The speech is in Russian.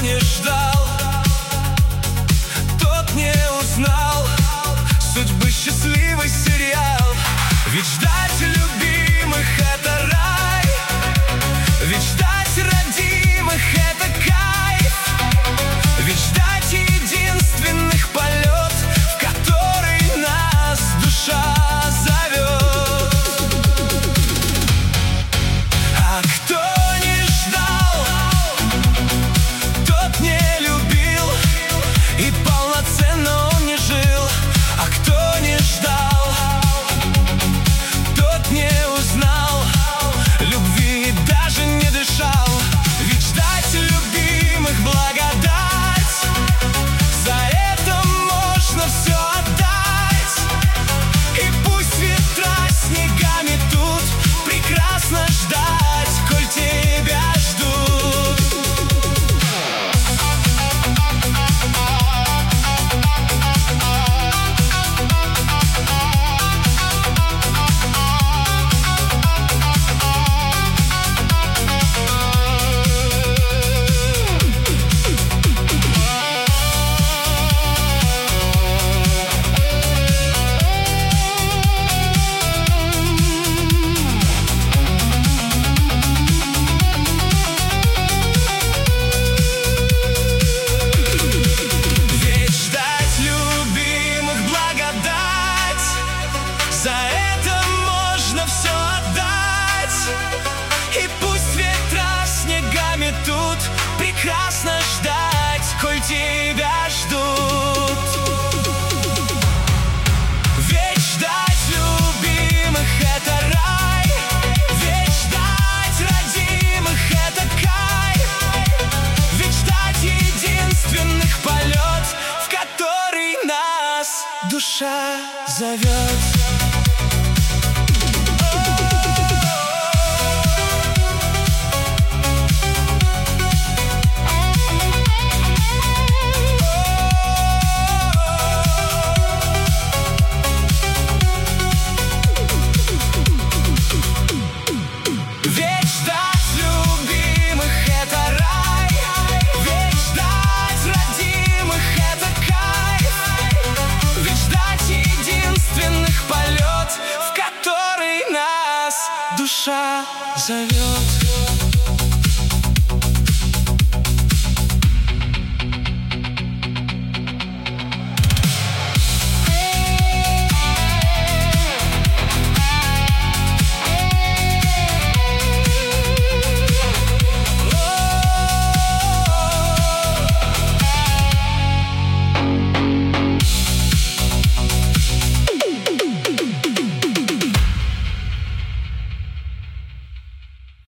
не ждал, тот не узнал судьбы счастливый сериал. Ведь ждать любимых — это рай, ведь ждать родимых — это кайф, ведь ждать единственных — полет, в который нас душа зовет. А кто не ждал, тот не любил, и полноценно он не жил. А кто не ждал, тот не узнал любви и даже не дышал. Ведь ждать любимых — благодать, за это можно все отдать. И пусть ветра снегами тут, прекрасно ждать, коль тебя ждут. За это можно все отдать. И пусть ветра снегами тут, прекрасно ждать, коль тебя ждут. Ведь ждать любимых — это рай, ведь ждать родимых — это кайф, ведь ждать единственных — полет, в который нас душа зовет. Душа зовет.